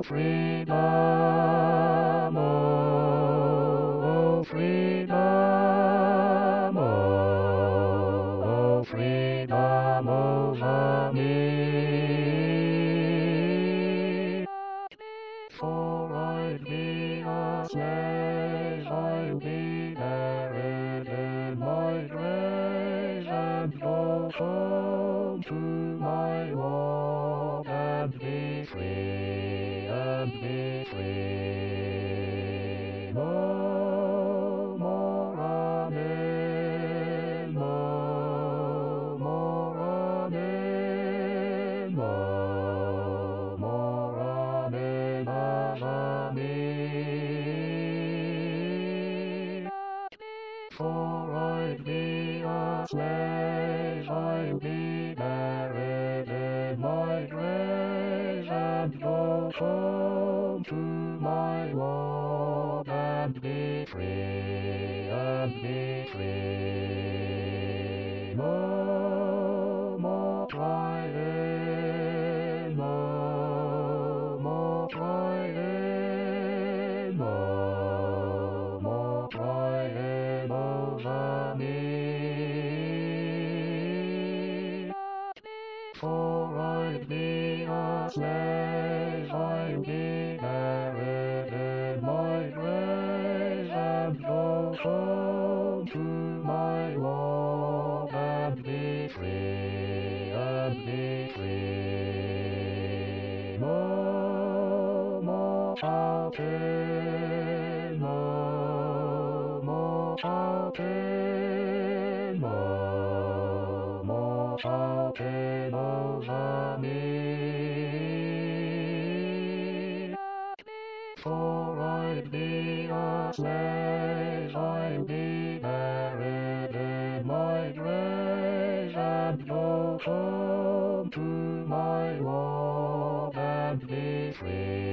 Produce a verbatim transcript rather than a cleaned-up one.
freedom, oh, freedom, oh, freedom over me. For I'd be a slave, I'll be buried in my grave, and go home to my love, and be free, and be free. No more running, no more running, no more running over me. For I'd be a slave, I'll be buried in my grave, and go home to my love, and be free, and be free. No more crying, no more crying, no more crying over me. For I'd be a slave, I'll be buried in my grave, and go home to my love, and be free, and be free. No more shouting, no more shouting, no more shouting over me. For I'd be a slave, I'll be buried in my grave, and go home to my love, and be free.